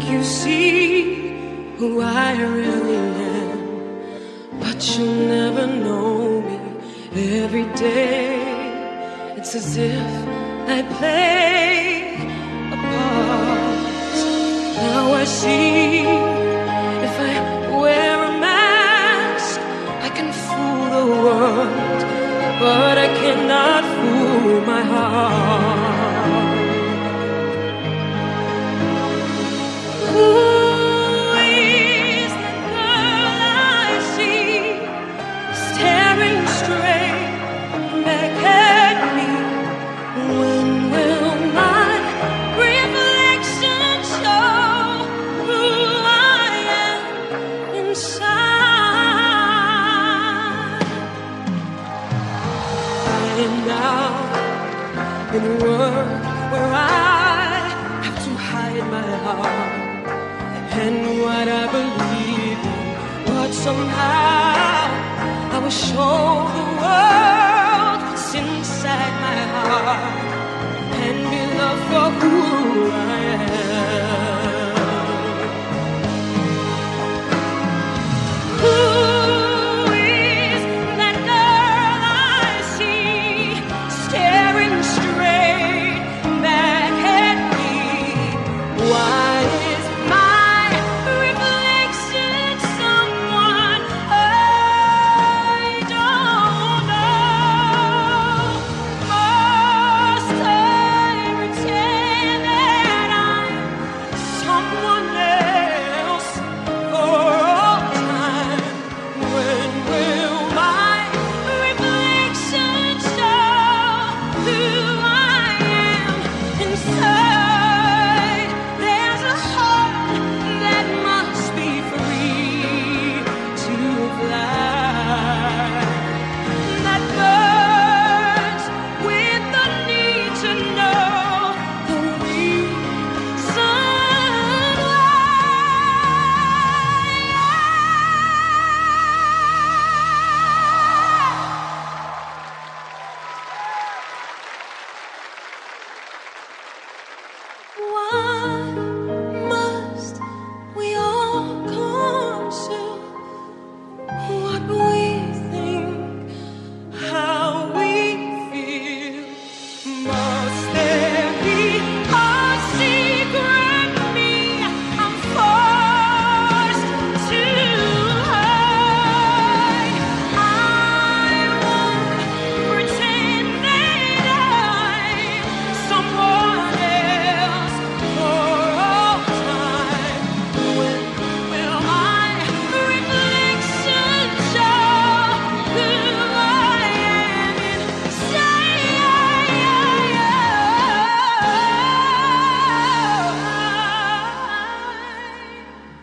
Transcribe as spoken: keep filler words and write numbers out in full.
you see who I really am, but you'll never know me. Every day it's as if I play a part. Now I see, if I wear a mask, I can fool the world, but I cannot fool my heart. Who is that girl I see staring straight back at me? When will my reflection show who I am inside? I am now in a world where I have to hide my heart and what I believe in, but somehow I will show the world what's inside my heart and be loved for who I am.